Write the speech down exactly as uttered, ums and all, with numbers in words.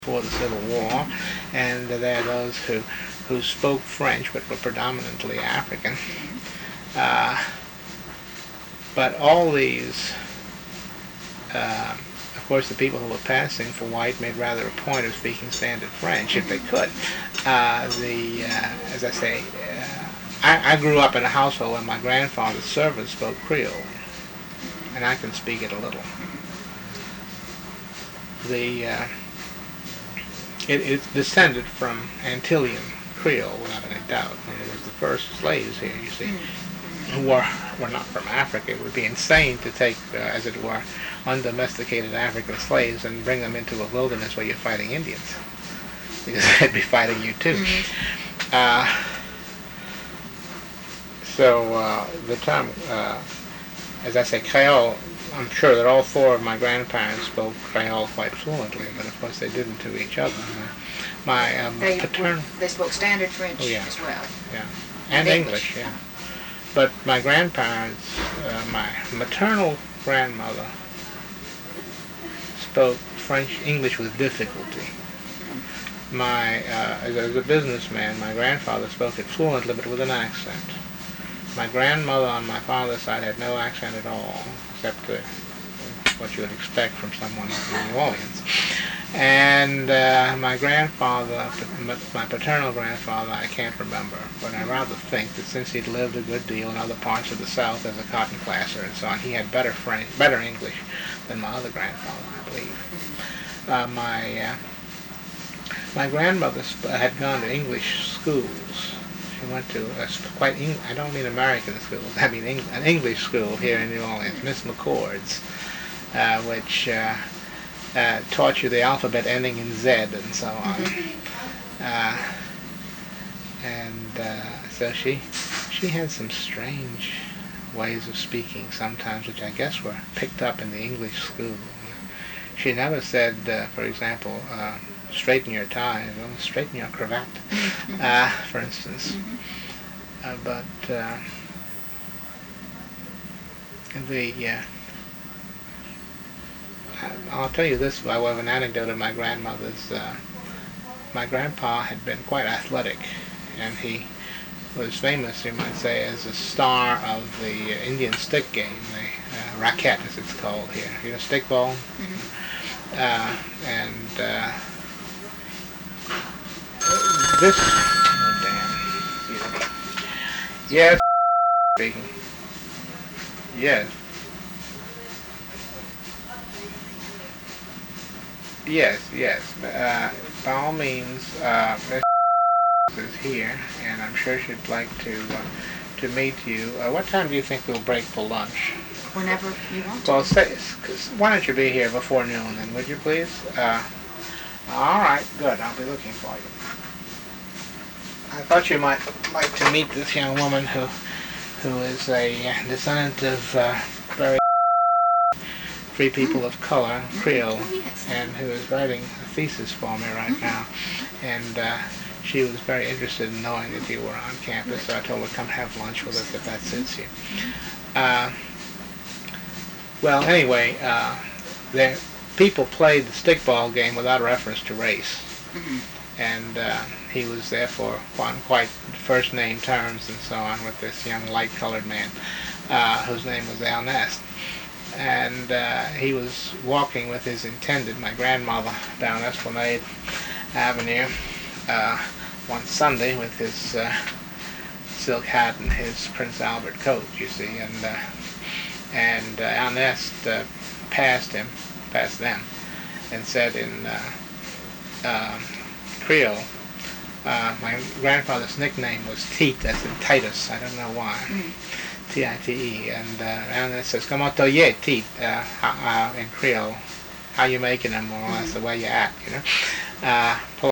before the Civil War, and there are those who, who spoke French but were predominantly African. Uh, but all these, uh, of course, the people who were passing for white made rather a point of speaking standard French if they could. Uh, the, uh, as I say, uh, I, I grew up in a household where my grandfather's servants spoke Creole, and I can speak it a little. The uh, it, it descended from Antillean Creole, without any doubt. And it was the first slaves here, you see, who were, were not from Africa. It would be insane to take, uh, as it were, undomesticated African slaves and bring them into a wilderness where you're fighting Indians, because they'd be fighting you too. Mm-hmm. uh, so uh, the term, uh, as I say, Creole, I'm sure that all four of my grandparents spoke Creole quite fluently, but of course they didn't to each other. My um, they, paternal... They spoke standard French oh, yeah. as well. Yeah, and, and English. English, yeah. But my grandparents, uh, my maternal grandmother spoke French, English with difficulty. My, uh, as, as a businessman, my grandfather spoke it fluently, but with an accent. My grandmother on my father's side had no accent at all, except uh, what you would expect from someone from New Orleans. And uh, my grandfather, my paternal grandfather, I can't remember, but I rather think that since he'd lived a good deal in other parts of the South as a cotton classer and so on, he had better French, better English than my other grandfather, I believe. Uh, my uh, my grandmother had gone to English schools. She went to a quite, Eng- I don't mean American schools, I mean Eng- an English school here in New Orleans, Miss McCord's, uh, which uh, uh, taught you the alphabet ending in Z and so on. Mm-hmm. uh, and uh, so she, she had some strange ways of speaking sometimes, which I guess were picked up in the English school. She never said, uh, for example, uh, straighten your tie, well, straighten your cravat, uh, for instance. Uh, but uh, the, uh, I'll tell you this by way of an anecdote of my grandmother's. Uh, my grandpa had been quite athletic, and he was famous, you might say, as a star of the uh, Indian stick game, the uh, raquette as it's called here. You know, stick ball? Mm-hmm. Uh, and uh, this, oh damn, yes, speaking, yes, yes, yes, uh, by all means, uh, Miss is here, and I'm sure she'd like to, uh, to meet you. Uh, what time do you think we'll break for lunch? Whenever you want to. Well, say, why don't you be here before noon then, would you please? Uh, all right, good, I'll be looking for you. I thought you might like to meet this young woman who who is a descendant of uh, very free people of color, Creole, and who is writing a thesis for me right now. And uh, she was very interested in knowing that you were on campus, so I told her to come have lunch with us if that suits you. Uh, well, anyway, uh, there, people played the stickball game without reference to race. And uh, he was therefore on quite first name terms and so on with this young light-colored man uh, whose name was Al Nest. And uh, he was walking with his intended, my grandmother, down Esplanade Avenue uh, one Sunday with his uh, silk hat and his Prince Albert coat, you see. And uh, and uh, Al Nest uh, passed him, passed them, and said in uh, uh, Creole, uh, my grandfather's nickname was Teat, that's in Titus, I don't know why, mm. T I T E, and uh, and it says, "Comment t'oye, Teat," uh, uh, in Creole, how you making them, more or less, the way you act, you know. Uh,